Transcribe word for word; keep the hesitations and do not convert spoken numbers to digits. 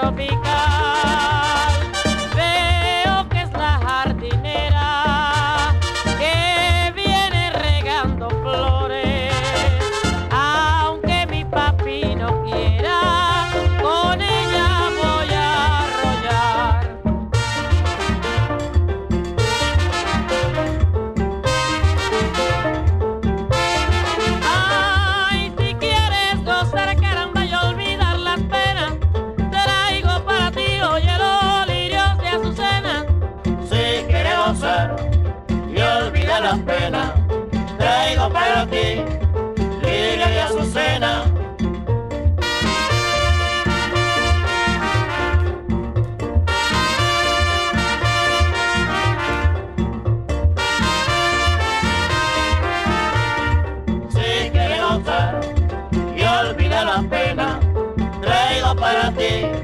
tropical. Veo que es la jardinera que viene regando flores, aunque mi papi no quiera, con ella voy a arrollar. Ay, si quieres gozar, caramba, y olvidar las penas, traigo para ti, oye, los lirios de azucena. Si quieres gozar y olvidar las penas, traigo para ti lirio y azucena. Si quieres gozar y olvidar las penas, traigo para ti